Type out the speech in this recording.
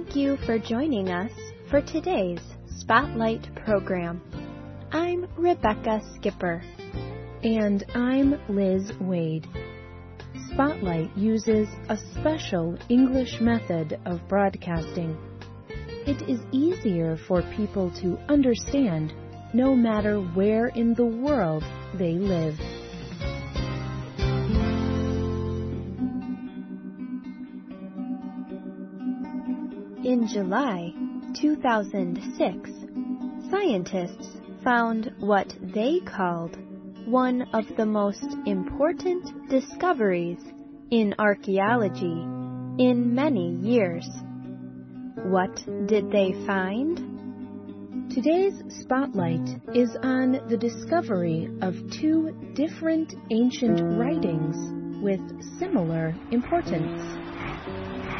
Thank you for joining us for today's Spotlight program. I'm Rebecca Skipper. And I'm Liz Wade. Spotlight uses a special English method of broadcasting. It is easier for people to understand no matter where in the world they live. In July 2006, scientists found what they called one of the most important discoveries in archaeology in many years. What did they find? Today's Spotlight is on the discovery of two different ancient writings with similar importance.